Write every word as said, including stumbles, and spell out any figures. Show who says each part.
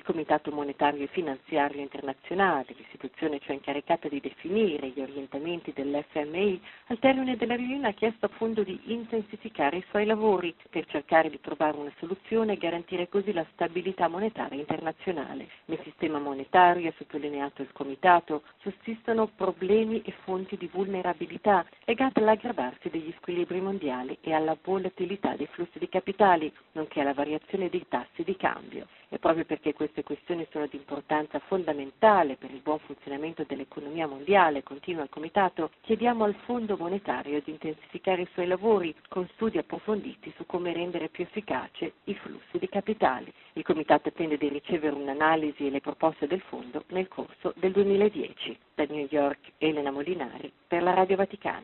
Speaker 1: Comitato Monetario e Finanziario Internazionale, l'istituzione cioè incaricata di definire gli orientamenti dell'F M I, al termine della riunione ha chiesto a fondo di intensificare i suoi lavori per cercare di trovare una soluzione e garantire così la stabilità monetaria internazionale. Nel sistema monetario, ha sottolineato il Comitato, sussistono problemi e fonti di vulnerabilità legate all'aggravarsi degli squilibri mondiali e alla volatilità dei flussi di capitali, nonché alla variazione dei tassi di cambio. E proprio perché queste questioni sono di importanza fondamentale per il buon funzionamento dell'economia mondiale, continua il Comitato, chiediamo al Fondo Monetario di intensificare i suoi lavori con studi approfonditi su come rendere più efficace i flussi di capitali. Il Comitato attende di ricevere un'analisi e le proposte del Fondo nel corso del duemiladieci. Da New York, Elena Molinari per la Radio Vaticana.